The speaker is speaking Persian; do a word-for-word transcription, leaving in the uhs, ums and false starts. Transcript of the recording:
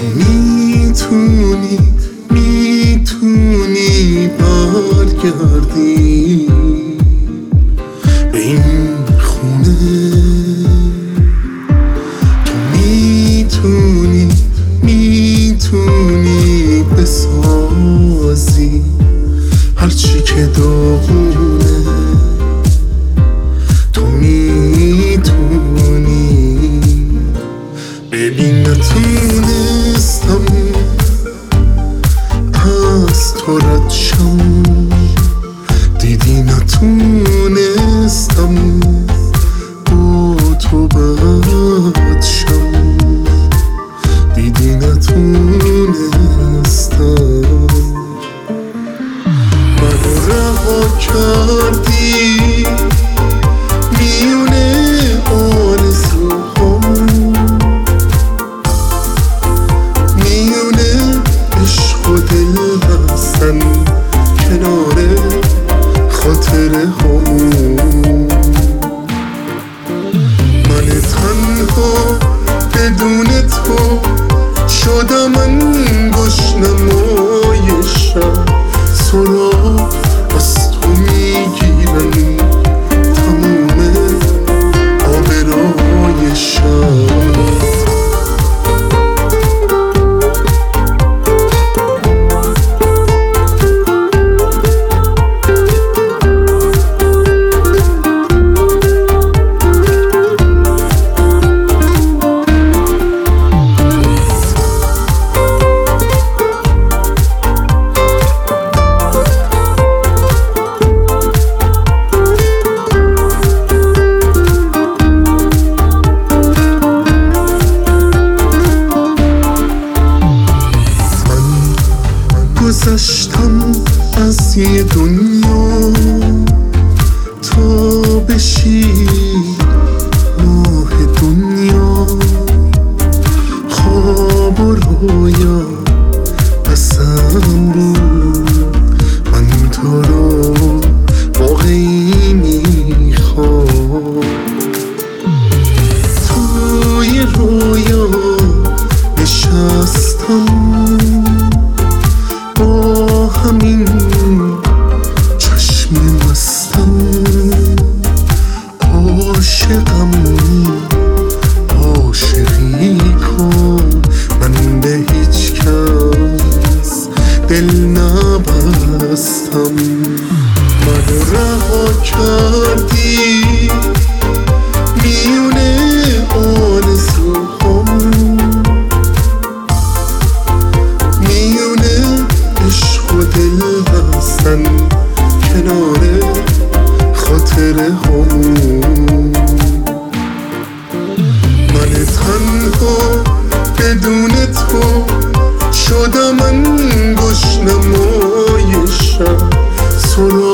میتونی میتونی برگردی به این خونه، تو میتونی میتونی بسازی هرچی که داغونه، تو میتونی. ببین نتونستم از تو رد شم، دیدی نتونستم با تو بد شم، دیدی نتونستم. منو رها کردی میونه آرزوهام، میونه عشق و دل هستن کنار خاطره همون. من تنها بدون تو شدم انگوش نمای شب، سراغ از تو میگیرن تموم آبرای شب. گذشتم از یه دنیا تا بشی ماه دنیا، خواب و رویا بسم بود، من تو رو واقعی میخوام. توی رویا نشستم با همین چشم مستم، عاشقم عاشقی کن، من به هیچ کس دل نبستم. منو رها کردی میونه آرزوهام، میونه عشق و دل هستن کنار خاطره همون. من تنها بدون تو شدم انگوش نمای شب، سراغ